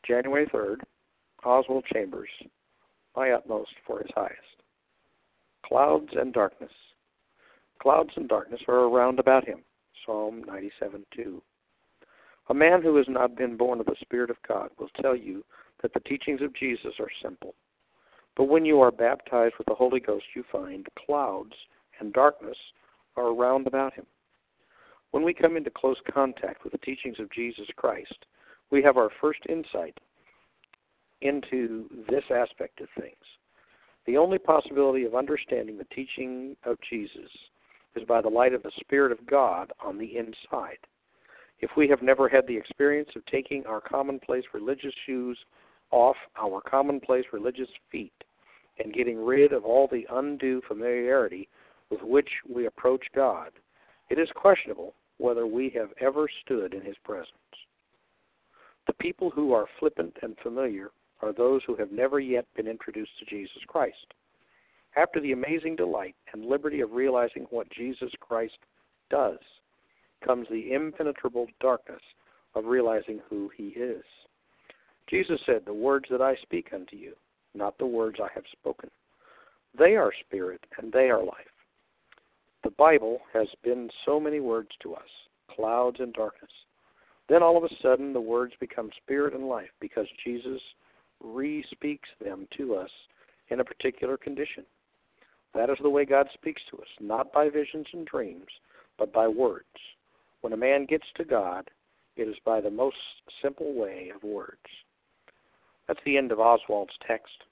January 3rd, Oswald Chambers, my utmost for his highest. Clouds and darkness. Clouds and darkness are around about him. Psalm 97:2. A man who has not been born of the Spirit of God will tell you that the teachings of Jesus are simple. But when you are baptized with the Holy Ghost, you find clouds and darkness are around about him. When we come into close contact with the teachings of Jesus Christ, we have our first insight into this aspect of things. The only possibility of understanding the teaching of Jesus is by the light of the Spirit of God on the inside. If we have never had the experience of taking our commonplace religious shoes off our commonplace religious feet and getting rid of all the undue familiarity with which we approach God, it is questionable whether we have ever stood in his presence. The people who are flippant and familiar are those who have never yet been introduced to Jesus Christ. After the amazing delight and liberty of realizing what Jesus Christ does, comes the impenetrable darkness of realizing who he is. Jesus said, "The words that I speak unto you, not the words I have spoken. They are spirit and they are life." The Bible has been so many words to us, clouds and darkness. Then all of a sudden the words become spirit and life because Jesus re-speaks them to us in a particular condition. That is the way God speaks to us, not by visions and dreams, but by words. When a man gets to God, it is by the most simple way of words. That's the end of Oswald's text.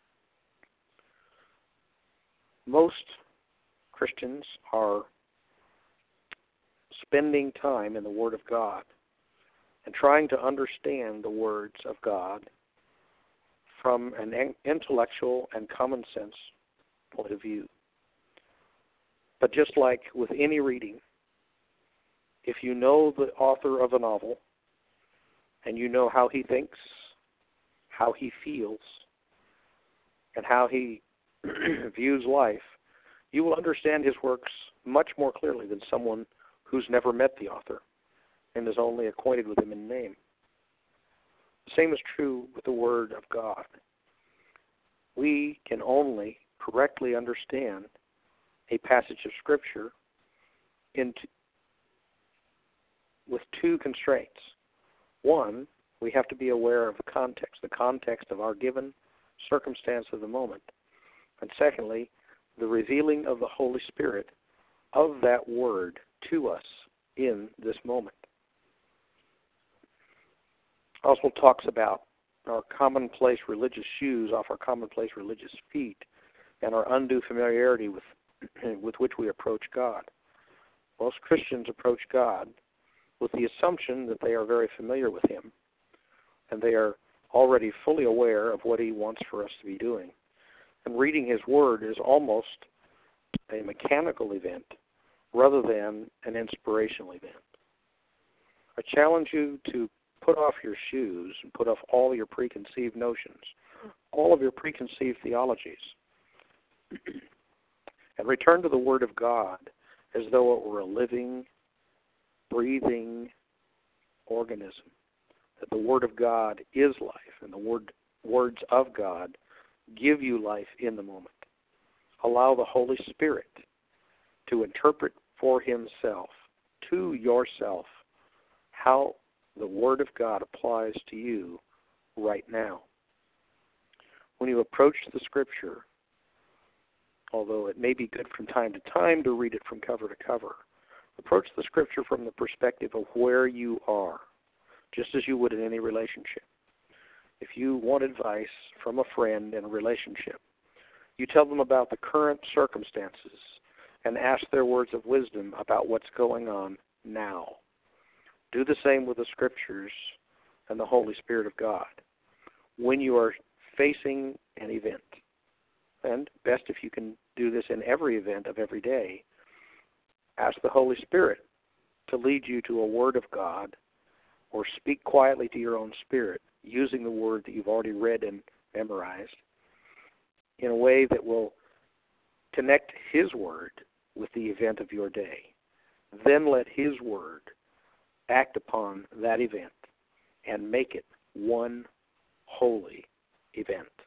Most Christians are spending time in the Word of God and trying to understand the words of God from an intellectual and common sense point of view. But just like with any reading, if you know the author of a novel and you know how he thinks, how he feels, and how he views life, you will understand his works much more clearly than someone who's never met the author and is only acquainted with him in name. The same is true with the Word of God. We can only correctly understand a passage of Scripture with two constraints. One, we have to be aware of the context of our given circumstance of the moment. And secondly, the revealing of the Holy Spirit of that word to us in this moment. Oswald talks about our commonplace religious shoes off our commonplace religious feet and our undue familiarity with which we approach God. Most Christians approach God with the assumption that they are very familiar with him and they are already fully aware of what he wants for us to be doing. And reading his word is almost a mechanical event rather than an inspirational event. I challenge you to put off your shoes and put off all your preconceived notions, all of your preconceived theologies, and return to the Word of God as though it were a living, breathing organism. That the Word of God is life, and the words of God give you life in the moment. Allow the Holy Spirit to interpret for himself, to yourself, how the Word of God applies to you right now. When you approach the Scripture, although it may be good from time to time to read it from cover to cover, approach the Scripture from the perspective of where you are, just as you would in any relationship. If you want advice from a friend in a relationship, you tell them about the current circumstances and ask their words of wisdom about what's going on now. Do the same with the Scriptures and the Holy Spirit of God. When you are facing an event, and best if you can do this in every event of every day, ask the Holy Spirit to lead you to a word of God or speak quietly to your own spirit using the word that you've already read and memorized in a way that will connect his word with the event of your day. Then let his word act upon that event and make it one holy event.